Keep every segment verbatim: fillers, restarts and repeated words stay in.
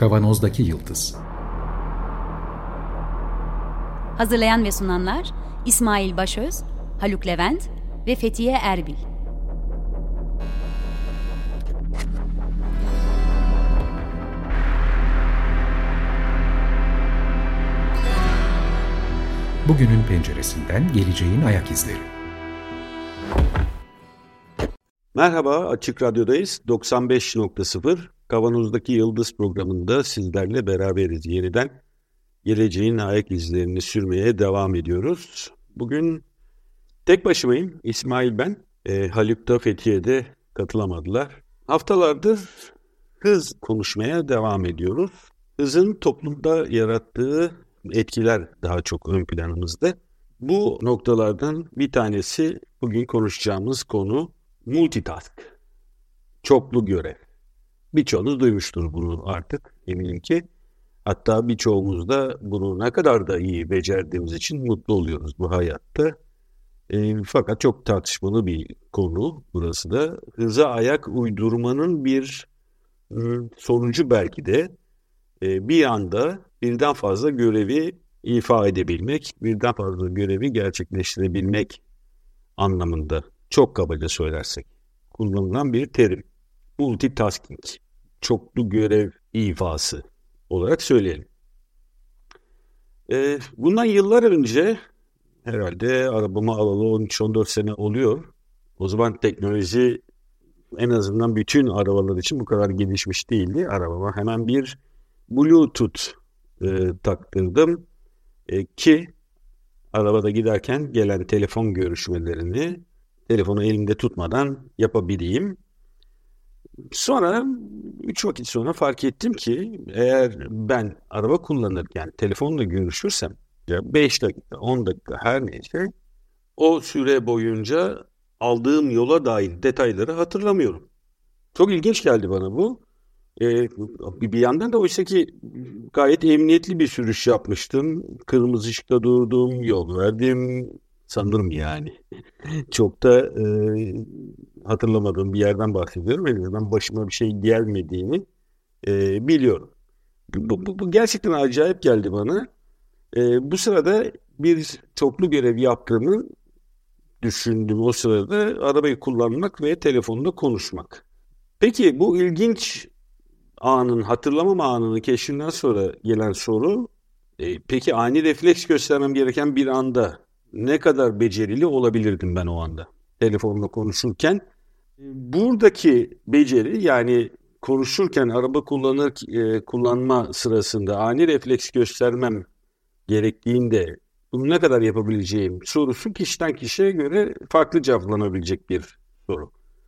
Kavanozdaki Yıldız. Hazırlayan ve sunanlar İsmail Başöz, Haluk Levent ve Fethiye Erbil. Bugünün penceresinden geleceğin ayak izleri. Merhaba, Açık Radyo'dayız. doksan beş nokta sıfır Kavanozdaki Yıldız programında sizlerle beraberiz yeniden. Geleceğin ayak izlerini sürmeye devam ediyoruz. Bugün tek başımayım. İsmail ben. E, Haluk da Fethiye'de katılamadılar. Haftalardır hız konuşmaya devam ediyoruz. Hızın toplumda yarattığı etkiler daha çok ön planımızda. Bu noktalardan bir tanesi bugün konuşacağımız konu multitask. Çoklu görev. Birçoğunuz duymuştur bunu artık eminim ki. Hatta birçoğumuz da bunu ne kadar da iyi becerdiğimiz için mutlu oluyoruz bu hayatta. E, fakat çok tartışmalı bir konu burası da. Hıza ayak uydurmanın bir e, sonucu belki de e, bir anda birden fazla görevi ifa edebilmek, birden fazla görevi gerçekleştirebilmek anlamında çok kabaca söylersek kullanılan bir terim. Multitasking, çoklu görev ifası olarak söyleyelim. Ee, bundan yıllar önce herhalde arabamı alalı on üç on dört sene oluyor. O zaman teknoloji en azından bütün arabalar için bu kadar gelişmiş değildi. Arabama hemen bir Bluetooth e, taktırdım e, ki arabada giderken gelen telefon görüşmelerini telefonu elimde tutmadan yapabileyim. Sonra üç vakit sonra fark ettim ki eğer ben araba kullanırken telefonla görüşürsem beş dakika on dakika her neyse o süre boyunca aldığım yola dair detayları hatırlamıyorum. Çok ilginç geldi bana bu. Ee, bir yandan da oysa ki gayet emniyetli bir sürüş yapmıştım. Kırmızı ışıkta durdum, yol verdim sanırım yani. Çok da e, hatırlamadığım bir yerden bahsediyorum. En azından başıma bir şey gelmediğini e, biliyorum. Bu, bu, bu gerçekten acayip geldi bana. E, bu sırada bir çoklu görev yaptığımı düşündüm. O sırada arabayı kullanmak ve telefonda konuşmak. Peki bu ilginç anın, hatırlamama anını keşfinden sonra gelen soru, e, peki ani refleks göstermem gereken bir anda ne kadar becerili olabilirdim ben o anda telefonla konuşurken? Buradaki beceri, yani konuşurken araba kullanır e, kullanma sırasında ani refleks göstermem gerektiğinde bunu ne kadar yapabileceğim sorusu kişiden kişiye göre farklı cevaplanabilecek bir soru.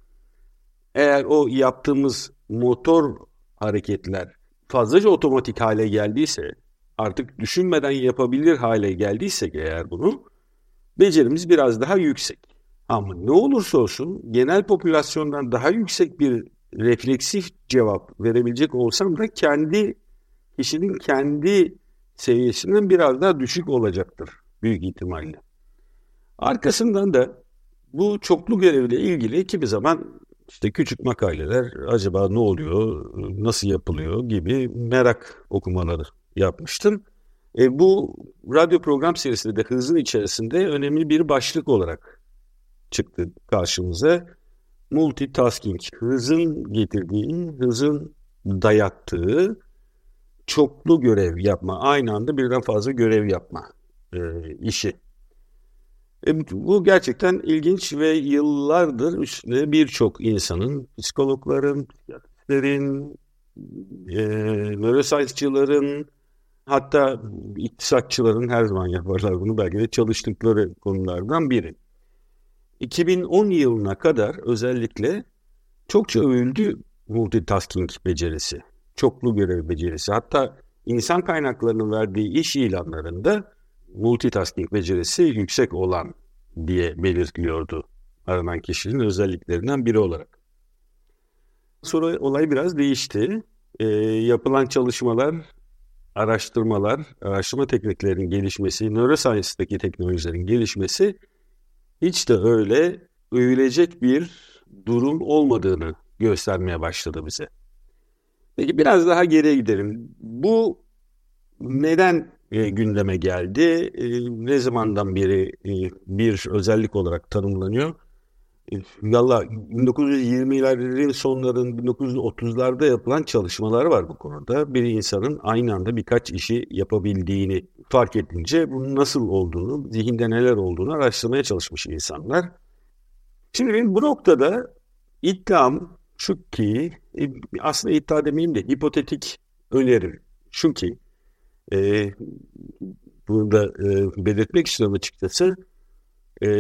Eğer o yaptığımız motor hareketler fazlaca otomatik hale geldiyse, artık düşünmeden yapabilir hale geldiysek eğer bunu, becerimiz biraz daha yüksek. Ama ne olursa olsun genel popülasyondan daha yüksek bir refleksif cevap verebilecek olsam da kendi kişinin kendi seviyesinden biraz daha düşük olacaktır büyük ihtimalle. Arkasından da bu çoklu görevle ilgili kimi zaman işte küçük makaleler, acaba ne oluyor, nasıl yapılıyor gibi merak okumaları yapmıştım. E, bu radyo program serisinde de hızın içerisinde önemli bir başlık olarak çıktı karşımıza. Multitasking, hızın getirdiği, hızın dayattığı çoklu görev yapma, aynı anda birden fazla görev yapma e, işi. E, bu gerçekten ilginç ve yıllardır üstüne birçok insanın, psikologların, psikiyatristlerin, e, neuroscience'çıların, hatta iktisatçıların her zaman yaparlar bunu, belki de çalıştıkları konulardan biri. iki bin on yılına kadar özellikle çokça övüldü multitasking becerisi, çoklu görev becerisi. Hatta insan kaynaklarının verdiği iş ilanlarında multitasking becerisi yüksek olan diye belirtiliyordu aranan kişinin özelliklerinden biri olarak. Sonra olay biraz değişti. E, yapılan çalışmalar, araştırmalar, araştırma tekniklerinin gelişmesi, neuroscience'daki teknolojilerin gelişmesi hiç de öyle övülecek bir durum olmadığını göstermeye başladı bize. Peki biraz daha geriye gidelim. Bu neden e, gündeme geldi? E, ne zamandan beri e, bir özellik olarak tanımlanıyor? E, Valla bin dokuz yüz yirmilerin sonların bin dokuz yüz otuzlarda yapılan çalışmalar var bu konuda. Bir insanın aynı anda birkaç işi yapabildiğini fark edince bunun nasıl olduğunu, zihinde neler olduğunu araştırmaya çalışmış insanlar. Şimdi benim bu noktada iddiam şu ki, aslında iddia demeyeyim de hipotetik önerim şu ki, e, bunu da e, belirtmek istiyorum açıkçası. E,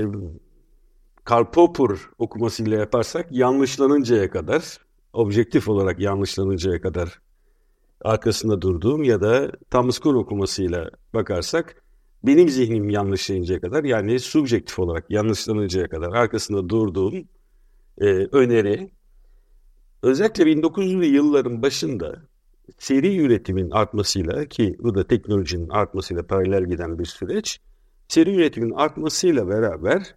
Karl Popper okumasıyla yaparsak yanlışlanıncaya kadar, objektif olarak yanlışlanıncaya kadar arkasında durduğum ya da Thomas Kuhn okumasıyla bakarsak benim zihnim yanlışlayıncaya kadar, yani subjektif olarak yanlışlanıncaya kadar arkasında durduğum e, öneri, özellikle bin dokuz yüzlü yılların başında seri üretimin artmasıyla, ki bu da teknolojinin artmasıyla paralel giden bir süreç, seri üretimin artmasıyla beraber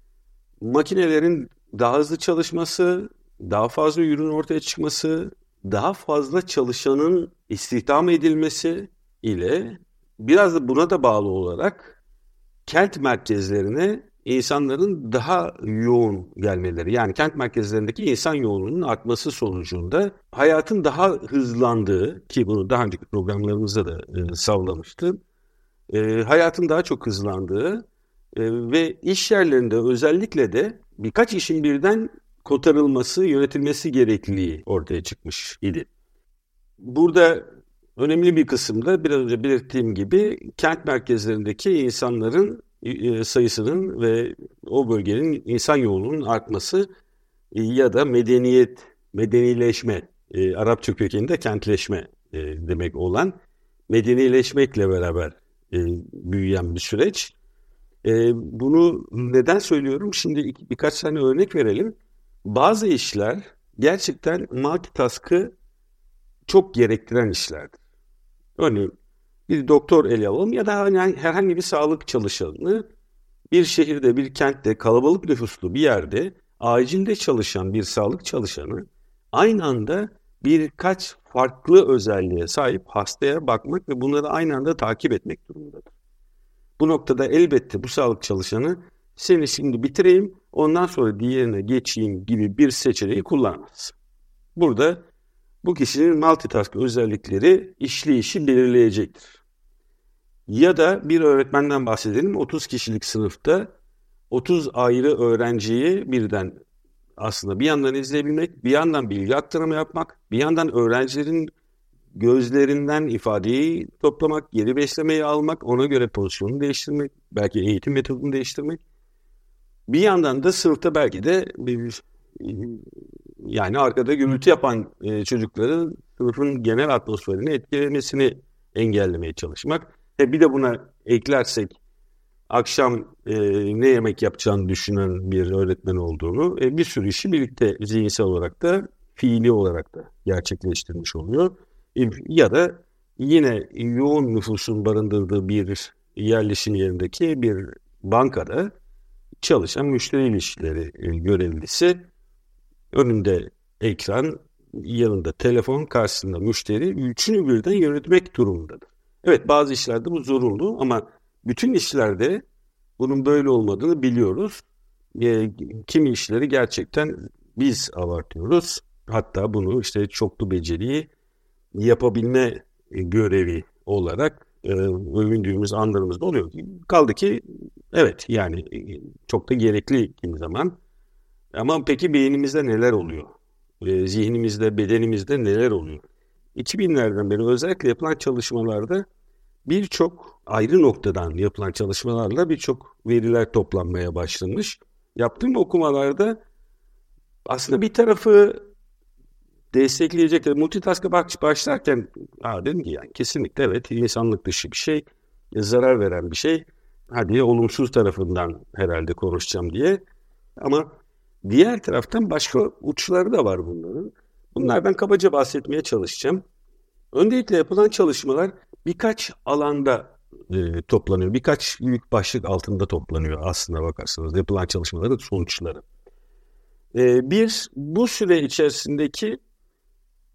makinelerin daha hızlı çalışması, daha fazla ürün ortaya çıkması, daha fazla çalışanın istihdam edilmesi ile biraz da buna da bağlı olarak kent merkezlerine insanların daha yoğun gelmeleri, yani kent merkezlerindeki insan yoğunluğunun artması sonucunda hayatın daha hızlandığı, ki bunu daha önceki programlarımızda da e, savlamıştım, e, hayatın daha çok hızlandığı e, ve iş yerlerinde özellikle de birkaç işin birden kotarılması, yönetilmesi gerekliliği ortaya çıkmış idi. Burada önemli bir kısımda biraz önce belirttiğim gibi kent merkezlerindeki insanların sayısının ve o bölgenin insan yoğunluğunun artması ya da medeniyet, medenileşme, e, Arapça kökeninde kentleşme e, demek olan medenileşmekle beraber e, büyüyen bir süreç. E, bunu neden söylüyorum? Şimdi iki, birkaç tane örnek verelim. Bazı işler gerçekten multitask'ı çok gerektiren işlerdir. Örneğin bir doktor ele alalım ya da yani herhangi bir sağlık çalışanını bir şehirde, bir kentte, kalabalık nüfuslu bir yerde acilde çalışan bir sağlık çalışanı aynı anda birkaç farklı özelliğe sahip hastaya bakmak ve bunları aynı anda takip etmek durumundadır. Bu noktada elbette bu sağlık çalışanı seni şimdi bitireyim, ondan sonra diğerine geçeyim gibi bir seçeneği kullanmaz. Burada bu kişinin multitask özellikleri işleyişi belirleyecektir. Ya da bir öğretmenden bahsedelim. otuz kişilik sınıfta otuz ayrı öğrenciyi birden aslında bir yandan izleyebilmek, bir yandan bilgi aktarımı yapmak, bir yandan öğrencilerin gözlerinden ifadeyi toplamak, geri beslemeyi almak, ona göre pozisyonu değiştirmek, belki eğitim metodunu değiştirmek. Bir yandan da sınıfta belki de bir, yani arkada gürültü yapan e, çocukların sınıfın genel atmosferini etkilemesini engellemeye çalışmak. E bir de buna eklersek akşam e, ne yemek yapacağını düşünen bir öğretmen olduğunu, e, bir sürü işi birlikte zihinsel olarak da fiili olarak da gerçekleştirmiş oluyor. E, ya da yine yoğun nüfusun barındırdığı bir yerleşim yerindeki bir bankada çalışan müşteri ilişkileri e, görevlisi, önünde ekran, yanında telefon, karşısında müşteri, üçünü birden yönetmek durumundadır. Evet, bazı işlerde bu zorunlu ama bütün işlerde bunun böyle olmadığını biliyoruz. E, kimi işleri gerçekten biz abartıyoruz. Hatta bunu işte çoklu beceriyi yapabilme görevi olarak e, övündüğümüz anlarımız da oluyor. Kaldı ki evet, yani çok da gerekli kimi zaman. Ama peki beynimizde neler oluyor? E, zihnimizde, bedenimizde neler oluyor? iki binlerden beri özellikle yapılan çalışmalarda birçok ayrı noktadan yapılan çalışmalarla birçok veriler toplanmaya başlanmış. Yaptığım okumalarda aslında bir tarafı destekleyecek, multitask'a başlarken aa, dedim ki yani kesinlikle evet, insanlık dışı bir şey, zarar veren bir şey. Hadi olumsuz tarafından herhalde konuşacağım diye. Ama diğer taraftan başka uçları da var bunların. Bunlardan kabaca bahsetmeye çalışacağım. Öncelikle yapılan çalışmalar birkaç alanda e, toplanıyor. Birkaç büyük başlık altında toplanıyor aslında bakarsanız yapılan çalışmaların sonuçları. E, bir, bu süre içerisindeki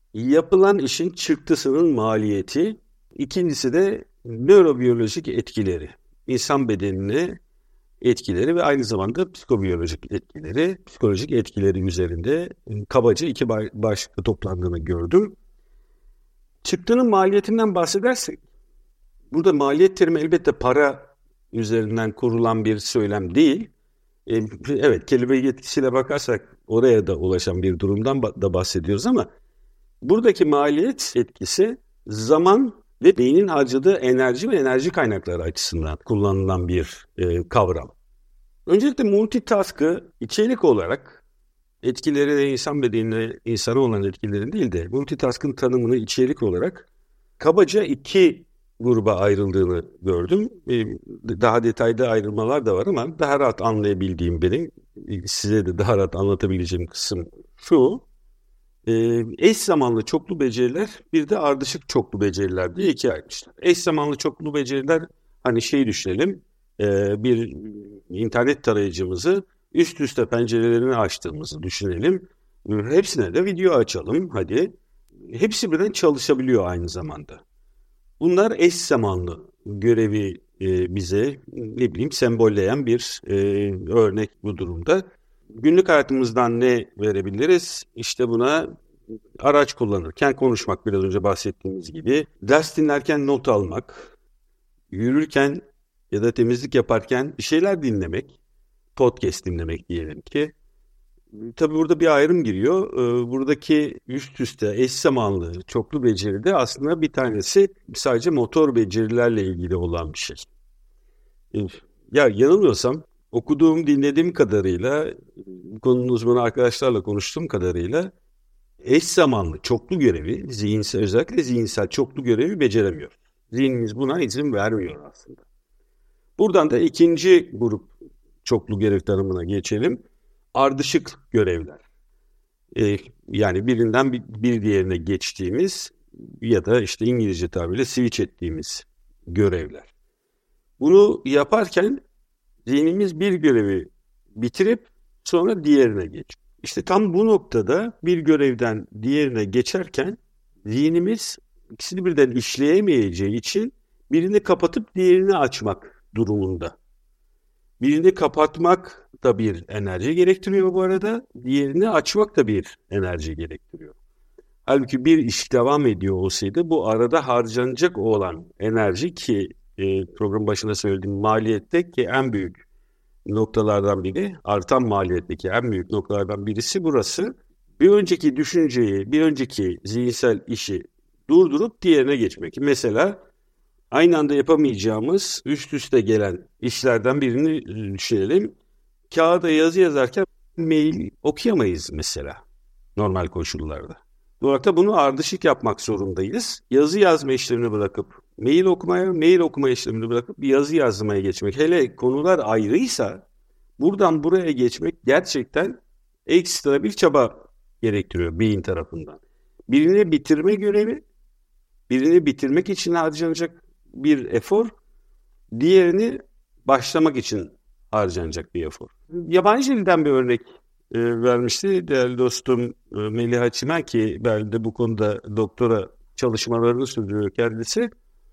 yapılan işin çıktısının maliyeti, ikincisi de nörobiyolojik etkileri, insan bedenine etkileri ve aynı zamanda psikobiyolojik etkileri, psikolojik etkileri üzerinde kabaca iki başlıkta toplandığını gördüm. Çıktının maliyetinden bahsedersek, burada maliyet terimi elbette para üzerinden kurulan bir söylem değil. Evet, kelime yetkisiyle bakarsak oraya da ulaşan bir durumdan da bahsediyoruz ama buradaki maliyet etkisi zaman ve beynin harcadığı enerji ve enerji kaynakları açısından kullanılan bir e, kavram. Öncelikle multitask'ı içerik olarak etkileri de insan bedenine, insana olan etkilerin değil de multitask'ın tanımını içerik olarak kabaca iki gruba ayrıldığını gördüm. Daha detaylı ayrılmalar da var ama daha rahat anlayabildiğim benim, size de daha rahat anlatabileceğim kısım şu. Eş zamanlı çoklu beceriler, bir de ardışık çoklu beceriler diye ikiye ayrılmışlar. Eş zamanlı çoklu beceriler, hani şey düşünelim, bir internet tarayıcımızı üst üste pencerelerini açtığımızı düşünelim. Hepsine de video açalım hadi. Hepsi birden çalışabiliyor aynı zamanda. Bunlar eş zamanlı görevi e, bize ne bileyim sembolleyen bir e, örnek bu durumda. Günlük hayatımızdan ne verebiliriz? İşte buna araç kullanırken konuşmak, biraz önce bahsettiğimiz gibi. Ders dinlerken not almak, yürürken ya da temizlik yaparken bir şeyler dinlemek, podcast dinlemek diyelim ki. Tabii burada bir ayrım giriyor. Buradaki üst üste eş zamanlı çoklu beceri de aslında bir tanesi sadece motor becerilerle ilgili olan bir şey. Ya yanılmıyorsam okuduğum, dinlediğim kadarıyla, konunun uzmanı arkadaşlarla konuştuğum kadarıyla eş zamanlı çoklu görevi, zihinsel, özellikle zihinsel çoklu görevi beceremiyor. Zihnimiz buna izin vermiyor aslında. Buradan da ikinci grup çoklu görev tanımına geçelim. Ardışık görevler. Ee, yani birinden bir, bir diğerine geçtiğimiz ya da işte İngilizce tabiriyle switch ettiğimiz görevler. Bunu yaparken zihnimiz bir görevi bitirip sonra diğerine geçiyor. İşte tam bu noktada bir görevden diğerine geçerken zihnimiz ikisini birden işleyemeyeceği için birini kapatıp diğerini açmak durumunda. Birini kapatmak da bir enerji gerektiriyor bu arada. Diğerini açmak da bir enerji gerektiriyor. Halbuki bir iş devam ediyor olsaydı bu arada harcanacak olan enerji, ki e, program başında söylediğim maliyetteki en büyük noktalardan biri, artan maliyetteki en büyük noktalardan birisi burası. Bir önceki düşünceyi, bir önceki zihinsel işi durdurup diğerine geçmek. Mesela aynı anda yapamayacağımız üst üste gelen işlerden birini düşünelim. Kağıda yazı yazarken mail okuyamayız mesela normal koşullarda. Dolayısıyla bunu ardışık yapmak zorundayız. Yazı yazma işlemini bırakıp mail okumaya, mail okuma işlemini bırakıp yazı yazmaya geçmek. Hele konular ayrıysa buradan buraya geçmek gerçekten ekstra bir çaba gerektiriyor beyin tarafından. Birini bitirme görevi, birini bitirmek için harcanacak bir efor, diğerini başlamak için harcanacak bir efor. Yabancı dilden bir örnek e, vermişti değerli dostum e, Meliha Çimen, ki belki de bu konuda doktora çalışmalarını sürdürüyor kendisi.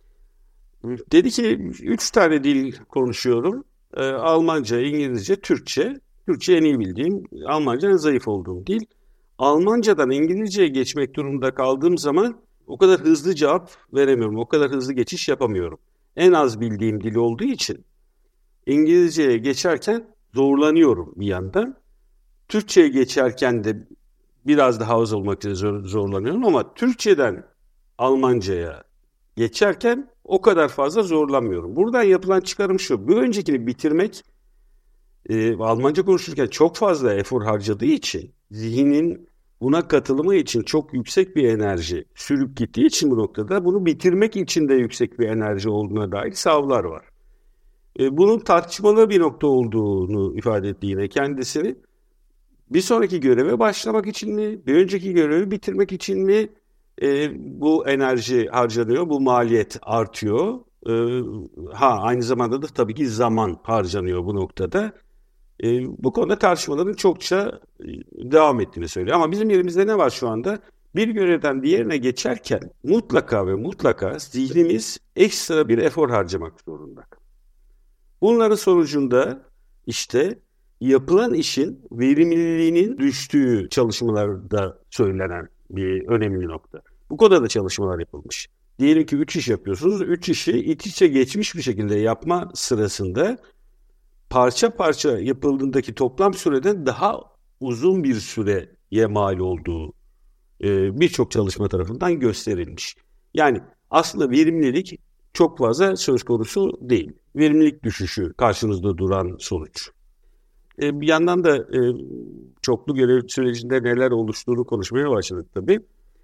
Dedi ki üç tane dil konuşuyorum. E, Almanca, İngilizce, Türkçe. Türkçe en iyi bildiğim, Almanca en zayıf olduğum dil. Almancadan İngilizceye geçmek durumunda kaldığım zaman o kadar hızlı cevap veremiyorum. O kadar hızlı geçiş yapamıyorum. En az bildiğim dil olduğu için İngilizceye geçerken zorlanıyorum bir yandan. Türkçeye geçerken de biraz daha az olmak için zor, zorlanıyorum ama Türkçeden Almancaya geçerken o kadar fazla zorlanmıyorum. Buradan yapılan çıkarım şu: bir öncekini bitirmek e, Almanca konuşurken çok fazla efor harcadığı için zihnin buna katılımı için çok yüksek bir enerji sürüp gittiği için bu noktada bunu bitirmek için de yüksek bir enerji olduğuna dair savlar var. E, bunun tartışmalı bir nokta olduğunu ifade etti yine kendisini. Bir sonraki göreve başlamak için mi, bir önceki görevi bitirmek için mi e, bu enerji harcanıyor, bu maliyet artıyor. E, ha aynı zamanda da tabii ki zaman harcanıyor bu noktada. E, bu konuda tartışmaların çokça e, devam ettiğini söylüyor. Ama bizim elimizde ne var şu anda? Bir görevden diğerine geçerken mutlaka ve mutlaka zihnimiz ekstra bir efor harcamak zorunda. Bunların sonucunda işte yapılan işin verimliliğinin düştüğü çalışmalarda söylenen bir önemli nokta. Bu konuda da çalışmalar yapılmış. Diyelim ki üç iş yapıyorsunuz. üç işi iç içe geçmiş bir şekilde yapma sırasında parça parça yapıldığındaki toplam süreden daha uzun bir süreye mal olduğu e, birçok çalışma tarafından gösterilmiş. Yani aslında verimlilik çok fazla söz konusu değil. Verimlilik düşüşü karşınızda duran sonuç. E, bir yandan da e, çoklu görev sürecinde neler oluştuğunu konuşmaya başladık tabii.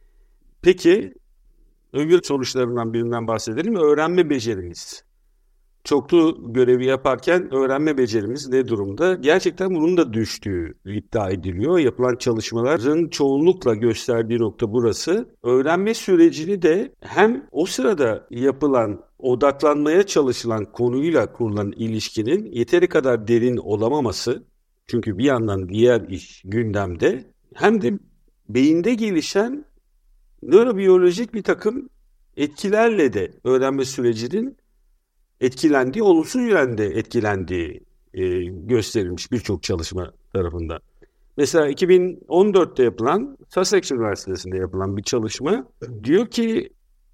Peki öbür sonuçlarından birinden bahsedelim. Öğrenme becerimiz. Çoklu görevi yaparken öğrenme becerimiz ne durumda? Gerçekten bunun da düştüğü iddia ediliyor. Yapılan çalışmaların çoğunlukla gösterdiği nokta burası. Öğrenme sürecini de hem o sırada yapılan, odaklanmaya çalışılan konuyla kurulan ilişkinin yeteri kadar derin olamaması, çünkü bir yandan diğer iş gündemde, hem de beyinde gelişen nörobiyolojik bir takım etkilerle de öğrenme sürecinin etkilendiği, olumsuz yönde etkilendiği e, gösterilmiş birçok çalışma tarafından. Mesela iki bin on dörtte yapılan, Sussex Üniversitesi'nde yapılan bir çalışma diyor ki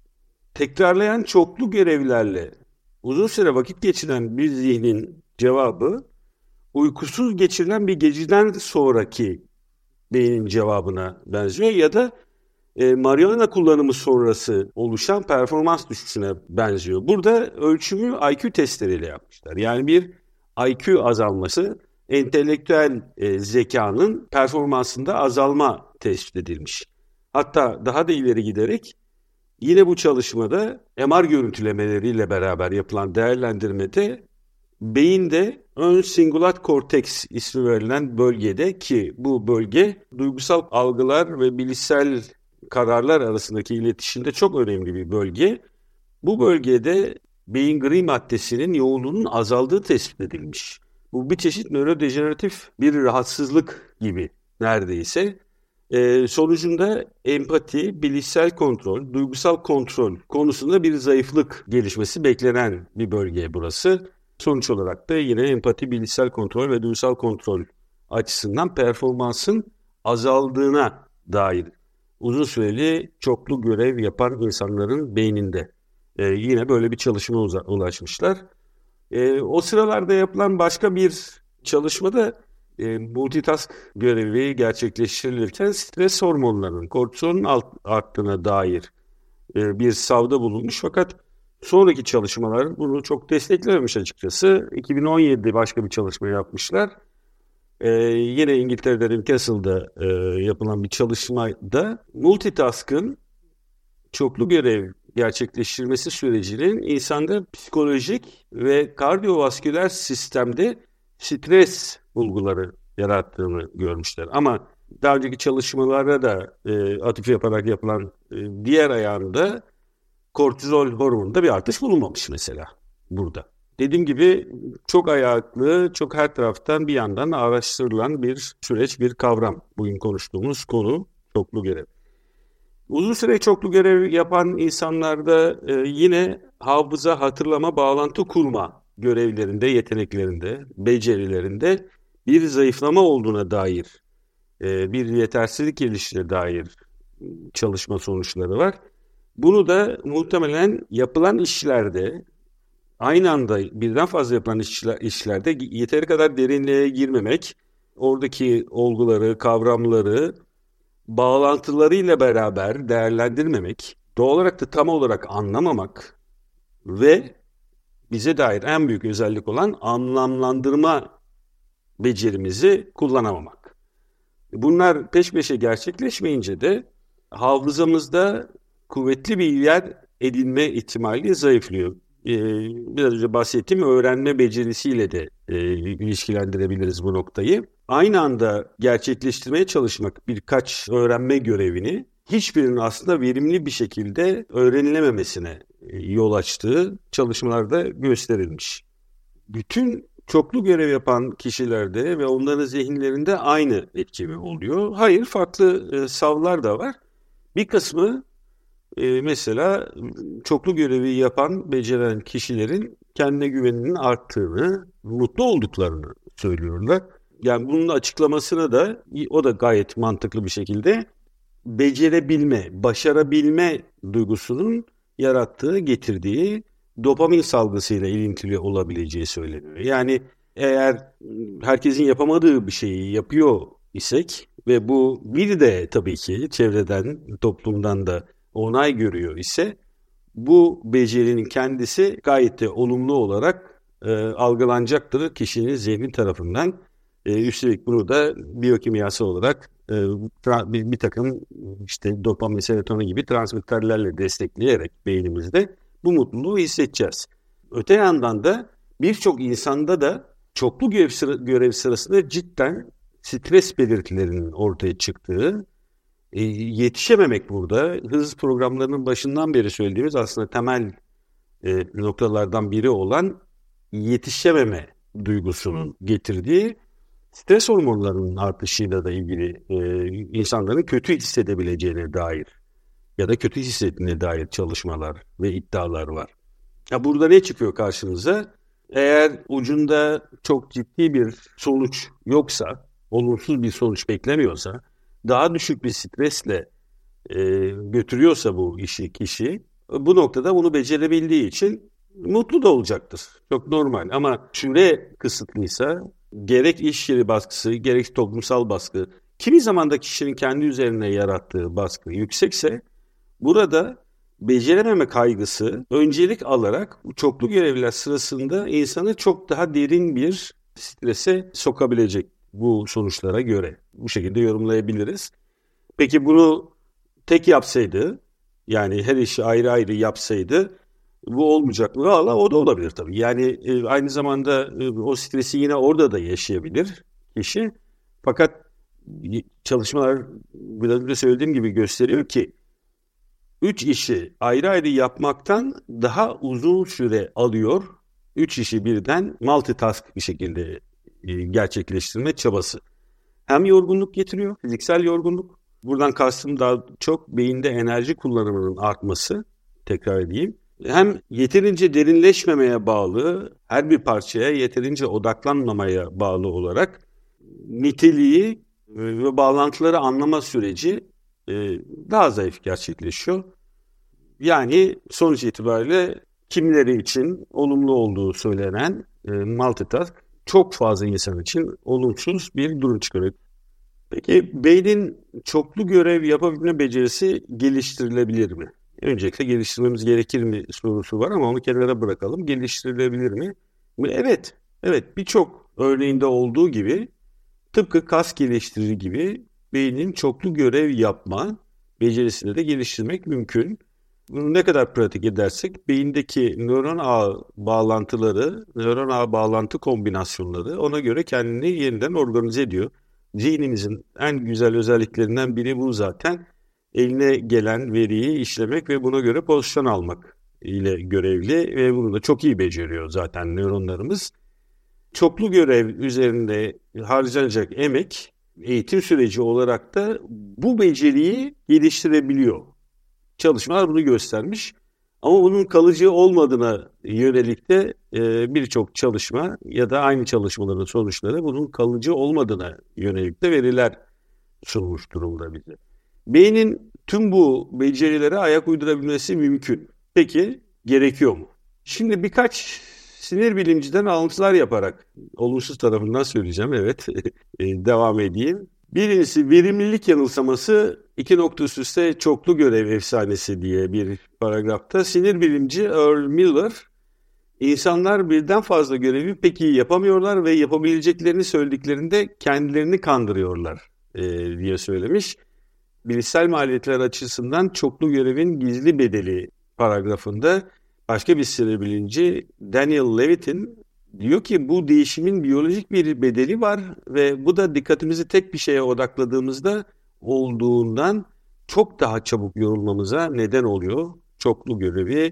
tekrarlayan çoklu görevlerle uzun süre vakit geçiren bir zihnin cevabı uykusuz geçirilen bir geceden sonraki beynin cevabına benziyor ya da E, marihuana kullanımı sonrası oluşan performans düşüşüne benziyor. Burada ölçümü I Q testleriyle yapmışlar. Yani bir I Q azalması, entelektüel e, zekanın performansında azalma tespit edilmiş. Hatta daha da ileri giderek yine bu çalışmada M R görüntülemeleriyle beraber yapılan değerlendirmede beyinde ön singulat korteks ismi verilen bölgede, ki bu bölge duygusal algılar ve bilişsel kararlar arasındaki iletişimde çok önemli bir bölge. Bu bölgede beyin gri maddesinin yoğunluğunun azaldığı tespit edilmiş. Bu bir çeşit nörodejeneratif bir rahatsızlık gibi neredeyse. Ee, sonucunda empati, bilişsel kontrol, duygusal kontrol konusunda bir zayıflık gelişmesi beklenen bir bölge burası. Sonuç olarak da yine empati, bilişsel kontrol ve duygusal kontrol açısından performansın azaldığına dair uzun süreli çoklu görev yapan insanların beyninde ee, yine böyle bir çalışma ulaşmışlar. Ee, o sıralarda yapılan başka bir çalışmada e, multitask görevi gerçekleştirilirken stres hormonlarının, kortizolun arttığına dair e, bir savda bulunmuş. Fakat sonraki çalışmalar bunu çok desteklememiş açıkçası. iki bin on yedide başka bir çalışma yapmışlar. Ee, yine İngiltere'de Newcastle'da e, yapılan bir çalışmada multitask'ın çoklu görev gerçekleştirmesi sürecinin insanda psikolojik ve kardiyovasküler sistemde stres bulguları yarattığını görmüşler. Ama daha önceki çalışmalara da e, atıf yaparak yapılan e, diğer ayağında kortizol hormonunda bir artış bulunmamış mesela burada. Dediğim gibi çok ayaklı, çok her taraftan bir yandan araştırılan bir süreç, bir kavram. Bugün konuştuğumuz konu çoklu görev. Uzun süre çoklu görev yapan insanlarda e, yine hafıza, hatırlama, bağlantı kurma görevlerinde, yeteneklerinde, becerilerinde bir zayıflama olduğuna dair, e, bir yetersizlik gelişine dair çalışma sonuçları var. Bunu da muhtemelen yapılan işlerde, aynı anda birden fazla yapılan işler, işlerde yeteri kadar derinliğe girmemek, oradaki olguları, kavramları bağlantılarıyla beraber değerlendirmemek, doğal olarak da tam olarak anlamamak ve bize dair en büyük özellik olan anlamlandırma becerimizi kullanamamak. Bunlar peş peşe gerçekleşmeyince de hafızamızda kuvvetli bir yer edinme ihtimali zayıflıyor. Ee, biraz önce bahsettiğim öğrenme becerisiyle de e, ilişkilendirebiliriz bu noktayı. Aynı anda gerçekleştirmeye çalışmak birkaç öğrenme görevini hiçbirinin aslında verimli bir şekilde öğrenilememesine yol açtığı çalışmalarda gösterilmiş. Bütün çoklu görev yapan kişilerde ve onların zihinlerinde aynı etki mi oluyor? Hayır, farklı e, savlar da var. Bir kısmı e, mesela çoklu görevi yapan, beceren kişilerin kendine güveninin arttığını, mutlu olduklarını söylüyorlar. Yani bunun açıklamasına da o da gayet mantıklı bir şekilde becerebilme, başarabilme duygusunun yarattığı, getirdiği dopamin salgısıyla ilintili olabileceği söyleniyor. Yani eğer herkesin yapamadığı bir şeyi yapıyor isek ve bu bir de tabii ki çevreden, toplumdan da onay görüyor ise bu becerinin kendisi gayet de olumlu olarak e, algılanacaktır kişinin zihni tarafından. E, üstelik bunu da biyokimyasal olarak e, tra- bir, bir takım işte dopamin, serotonin gibi transmitterlerle destekleyerek beynimizde bu mutluluğu hissedeceğiz. Öte yandan da birçok insanda da çoklu görev, sıra, görev sırasında cidden stres belirtilerinin ortaya çıktığı, e, yetişememek burada. Hız programlarının başından beri söylediğimiz aslında temel e, noktalardan biri olan yetişememe duygusunun getirdiği stres hormonlarının artışıyla da ilgili e, insanların kötü hissedebileceğine dair ya da kötü hissettiğine dair çalışmalar ve iddialar var. Ya burada ne çıkıyor karşınıza? Eğer ucunda çok ciddi bir sonuç yoksa, olumsuz bir sonuç beklemiyorsa, daha düşük bir stresle e, götürüyorsa bu işi kişi, bu noktada bunu becerebildiği için mutlu da olacaktır. Çok normal ama süre kısıtlıysa gerek iş yeri baskısı, gerek toplumsal baskı, kimi zaman da kişinin kendi üzerine yarattığı baskı yüksekse burada becerememe kaygısı öncelik alarak çoklu görevler sırasında insanı çok daha derin bir strese sokabilecek bu sonuçlara göre. Bu şekilde yorumlayabiliriz. Peki bunu tek yapsaydı, yani her işi ayrı ayrı yapsaydı bu olmayacak mı? Valla o da olabilir tabii. Yani e, aynı zamanda e, o stresi yine orada da yaşayabilir kişi. Fakat çalışmalar biraz önce söylediğim gibi gösteriyor ki üç işi ayrı ayrı yapmaktan daha uzun süre alıyor. Üç işi birden multitask bir şekilde e, gerçekleştirme çabası. Hem yorgunluk getiriyor, fiziksel yorgunluk. Buradan kastım daha çok beyinde enerji kullanımının artması, tekrar edeyim. Hem yeterince derinleşmemeye bağlı, her bir parçaya yeterince odaklanmamaya bağlı olarak niteliği ve bağlantıları anlama süreci daha zayıf gerçekleşiyor. Yani sonuç itibariyle kimileri için olumlu olduğu söylenen multitask çok fazla insan için olumsuz bir durum çıkarıyor. Peki beynin çoklu görev yapabilme becerisi geliştirilebilir mi? Öncelikle geliştirmemiz gerekir mi sorusu var ama onu kenara bırakalım. Geliştirilebilir mi? Evet, evet birçok örneğinde olduğu gibi tıpkı kas geliştirir gibi beynin çoklu görev yapma becerisini de geliştirmek mümkün. Bunu ne kadar pratik edersek beyindeki nöron ağ bağlantıları, nöron ağ bağlantı kombinasyonları ona göre kendini yeniden organize ediyor. Zihnimizin en güzel özelliklerinden biri bu zaten. Eline gelen veriyi işlemek ve buna göre pozisyon almak ile görevli ve bunu da çok iyi beceriyor zaten nöronlarımız. Çoklu görev üzerinde harcanacak emek eğitim süreci olarak da bu beceriyi geliştirebiliyor. Çalışmalar bunu göstermiş ama bunun kalıcı olmadığına yönelik de e, birçok çalışma ya da aynı çalışmaların sonuçları bunun kalıcı olmadığına yönelik de veriler sunmuş durumda bize. Beynin tüm bu becerilere ayak uydurabilmesi mümkün. Peki gerekiyor mu? Şimdi birkaç sinir bilimciden alıntılar yaparak olumsuz tarafından söyleyeceğim. Evet devam edeyim. Birincisi verimlilik yanılsaması iki nokta üstte çoklu görev efsanesi diye bir paragrafta sinir bilimci Earl Miller insanlar birden fazla görevi pek iyi yapamıyorlar ve yapabileceklerini söylediklerinde kendilerini kandırıyorlar e, diye söylemiş. Bilişsel maliyetler açısından çoklu görevin gizli bedeli paragrafında başka bir sinir bilimci Daniel Levitin diyor ki bu değişimin biyolojik bir bedeli var ve bu da dikkatimizi tek bir şeye odakladığımızda olduğundan çok daha çabuk yorulmamıza neden oluyor. Çoklu görevi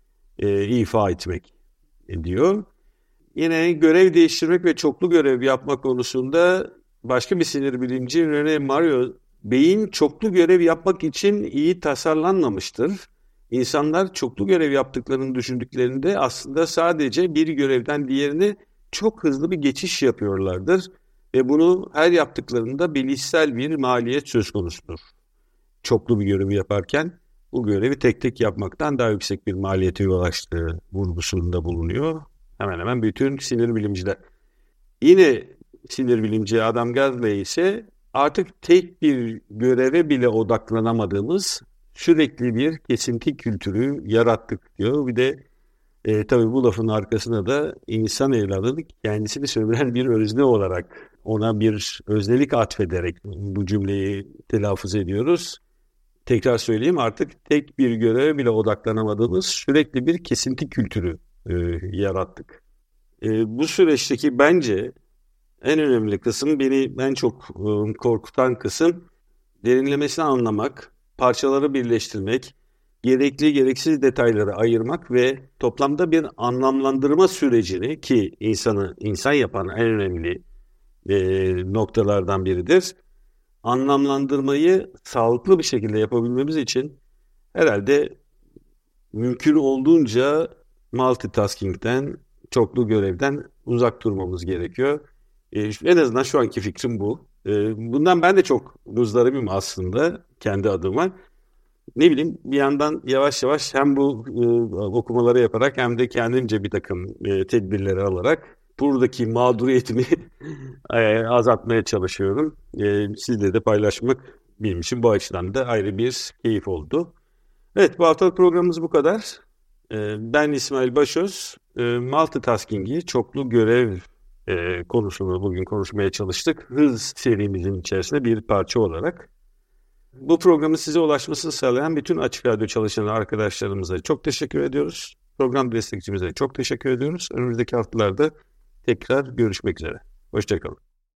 e, ifa etmek diyor. Yine görev değiştirmek ve çoklu görev yapmak konusunda başka bir sinir bilimci Rene Mario beyin çoklu görev yapmak için iyi tasarlanmamıştır. İnsanlar çoklu görev yaptıklarını düşündüklerinde aslında sadece bir görevden diğerine çok hızlı bir geçiş yapıyorlardır. Ve bunu her yaptıklarında bilişsel bir maliyet söz konusudur. Çoklu bir görevi yaparken bu görevi tek tek yapmaktan daha yüksek bir maliyete yol açtığı vurgusunda bulunuyor. Hemen hemen bütün sinir bilimciler. Yine sinir bilimci Adam Gadley ise artık tek bir göreve bile odaklanamadığımız sürekli bir kesinti kültürü yarattık diyor. Bir de e, tabii bu lafın arkasına da insan evladını kendisini sömüren bir özne olarak ona bir öznelik atfederek bu cümleyi telaffuz ediyoruz. Tekrar söyleyeyim, artık tek bir göreve bile odaklanamadığımız sürekli bir kesinti kültürü e, yarattık. E, bu süreçteki bence en önemli kısım, beni en çok e, korkutan kısım derinlemesine anlamak, parçaları birleştirmek, gerekli gereksiz detayları ayırmak ve toplamda bir anlamlandırma sürecini, ki insanı insan yapan en önemli e, noktalardan biridir. Anlamlandırmayı sağlıklı bir şekilde yapabilmemiz için herhalde mümkün olduğunca multitasking'den, çoklu görevden uzak durmamız gerekiyor. Ee, en azından şu anki fikrim bu. Ee, bundan ben de çok muzdaribim aslında kendi adıma. Ne bileyim, bir yandan yavaş yavaş hem bu e, okumaları yaparak hem de kendimce bir takım e, tedbirleri alarak buradaki mağduriyetimi azaltmaya çalışıyorum. E, sizle de paylaşmak benim için bu açıdan da ayrı bir keyif oldu. Evet, bu haftalık programımız bu kadar. E, ben İsmail Başöz. E, multitasking'i, çoklu görev e, konusunu bugün konuşmaya çalıştık. Hız serimizin içerisinde bir parça olarak. Bu programın size ulaşmasını sağlayan bütün Açık Radyo çalışan arkadaşlarımıza çok teşekkür ediyoruz. Program destekçimize çok teşekkür ediyoruz. Önümüzdeki haftalarda tekrar görüşmek üzere. Hoşça kalın.